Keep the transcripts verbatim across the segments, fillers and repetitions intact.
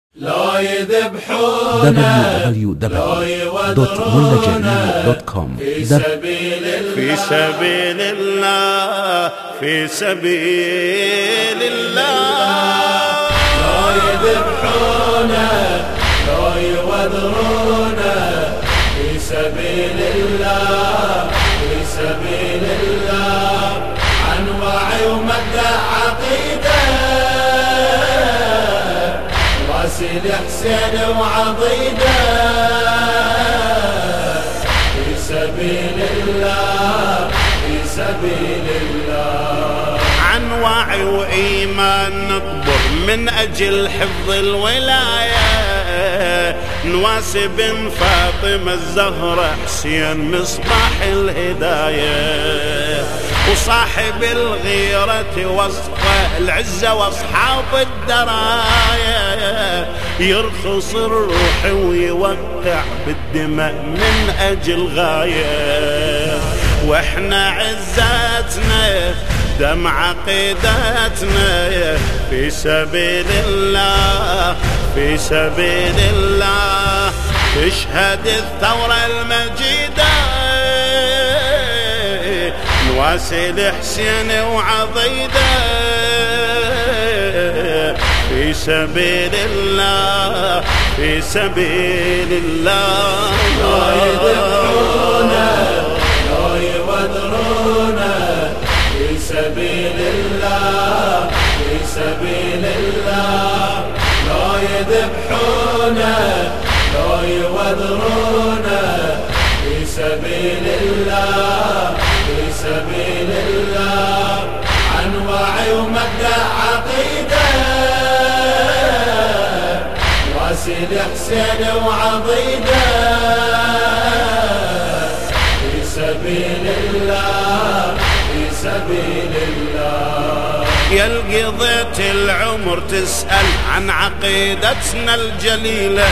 لا يذبحونا دبليو دبليو دبليو دوت ملا جميل دوت كوم في سبيل الله في سبيل الله في سبيل الله. لا يذبحونا لا يوذرونا في سبيل الله في سبيل الله. عن وعي ومبدأ عقيدة راسل حسين وعضيدة في سبيل الله في سبيل الله. عن وعي وإيمان نكبر من أجل حفظ الولاية، نواسي بن فاطمة الزهرة حسين مصباح الهداية، وصاحب الغيرة وصفه العزة واصحاب الدراية، يرخص الروح ويوقع بالدماء من أجل غاية. واحنا عزتنا دمع عقيدتنا في سبيل الله في سبيل الله. تشهد الثورة المجيدة نواسي لحسين وعضيدة في سبيل الله في سبيل الله. لا يذبحونا لا يوذرونا في سبيل الله في سبيل الله. لا يذبحونا لا يوذرونا في سبيل الله في سبيل الله. عن وعي ومبدأ عقيدة راسل حسين وعضيدة في سبيل الله في سبيل الله. يا قضيت العمر تسأل عن عقيدتنا الجليلة،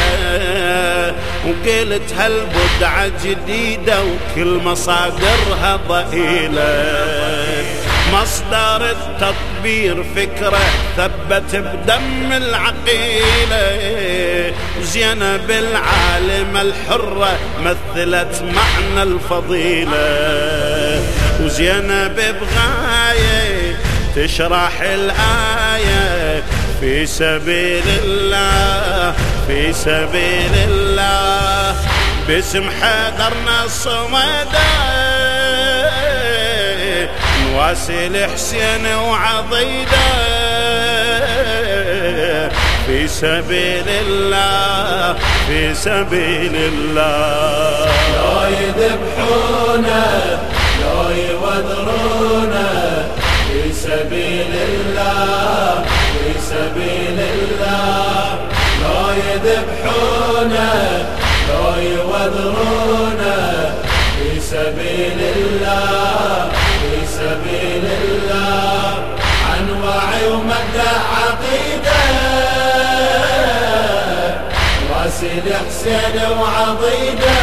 وقلت هالبدعة جديدة وكل مصادرها ضئيلة. مصدر التطبير فكرة ثبت بدم العقيلة، وزينب العالمة الحرة مثلت معنى الفضيلة، وزينب بغاية تشرح الآية في سبيل الله في سبيل الله. باسم حيدرنا الصمدة نواسي لحسين وعضيدة في سبيل الله في سبيل الله. لا يذبحونا لا يوذرونا في سبيل الله في سبيل الله. لا يذبحونا لا يوذرونا في سبيل الله في سبيل الله. عن وعي ومبدأ عقيدة راسل حسين وعضيدة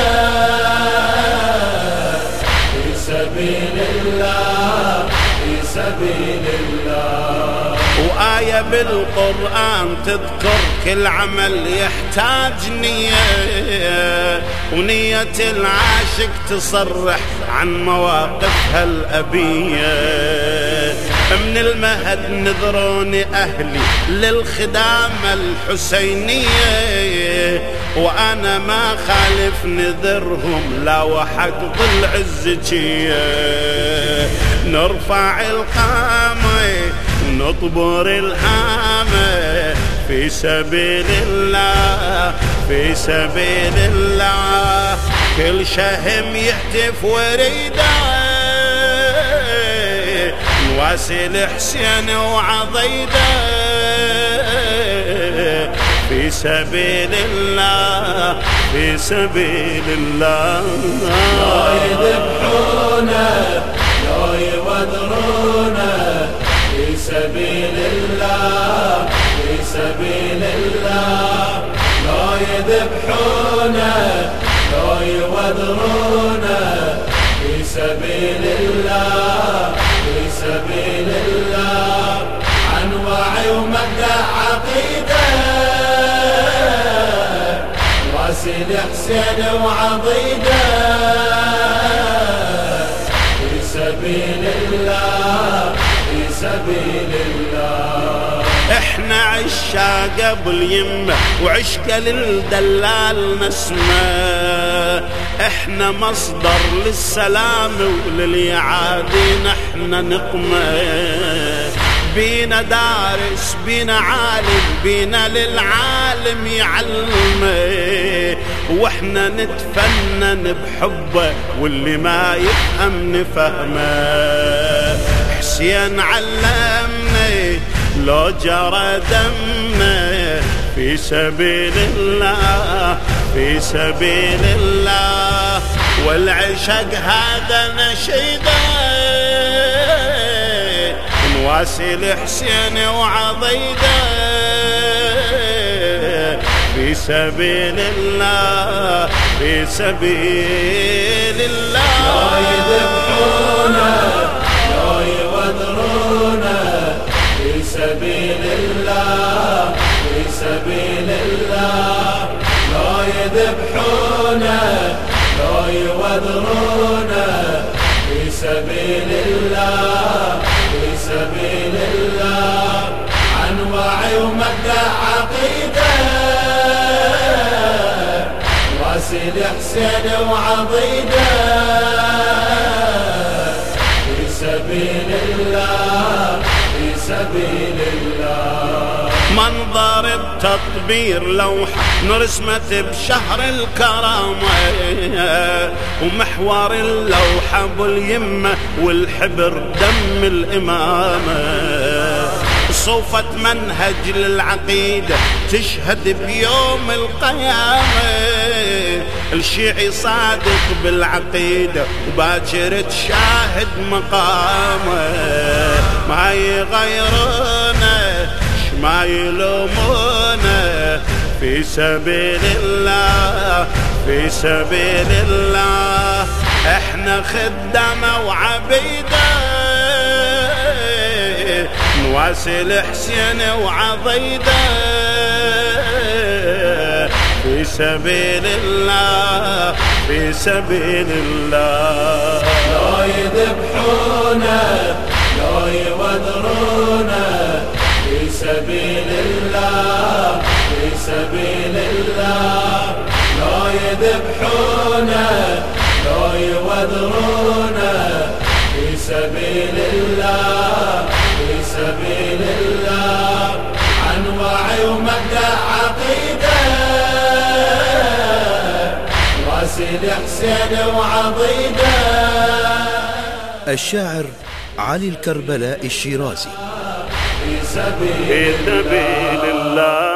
في سبيل الله في سبيل الله. وآية بالقرآن تذكر كل عمل يحتاج نية، ونية العاشق تصرح عن مواقفها الأبية. من المهد نذروني أهلي للخدامة الحسينية، وأنا ما خالف نذرهم لا وحق ظل عزكية. نرفع القامة نطبر الهامة في سبيل الله في سبيل الله. كل شهم يهتف وريده نواسي لحسين وعضيدة في سبيل الله في سبيل الله. لا يذبحونا لا يوذرونا في سبيل الله في سبيل الله. لا يذبحونا لا يوذرونا في سبيل الله في سبيل الله. عن وعي ومبدأ عقيدة راسل حسين وعضيده في سبيل الله في سبيل الله. احنا عشاق قبل يمه وعشق للدلال نسمه، احنا مصدر للسلام ولليعادين احنا نقمه، بينا دارس بينا عالم بينا للعالم يعلمه، واحنا نتفنن بحبه واللي ما يفهم نفهمه. حسين علمني لو جرى دمه في سبيل الله في سبيل الله، والعشق هذا نشيده نواسي حسين وعضيده في سبيل الله في سبيل الله. لا يذبحونا لا يودرونا في سبيل الله في سبيل الله. لا يذبحونا لا يودرونا في سبيل الله في سبيل الله. عن وعي ومبدأ عقيدة راسل حسين وعضيده في سبيل الله في سبيل الله. منظر بتطبير لوحة نرسمت بشهر الكرامة، ومحور اللوحة باليمة والحبر دم الإمامة، صوفة منهج للعقيدة تشهد بيوم القيامة، الشيعي صادق بالعقيدة وباكر تشاهد مقامه، ما يغيرونه ما يلومونه في سبيل الله في سبيل الله. احنا خدامه وعبيده نواسي حسين وعضيده في سبيل الله في سبيل الله. لا يذبحونا لا يودرونا في سبيل الله في سبيل الله. لا يذبحونا لا يودرونا في سبيل الله في سبيل الله. عن وعي ومبدأ عقيدة راسل حسين وعضيده. الشاعر علي الكربلاء الشيرازي في سبيل الله.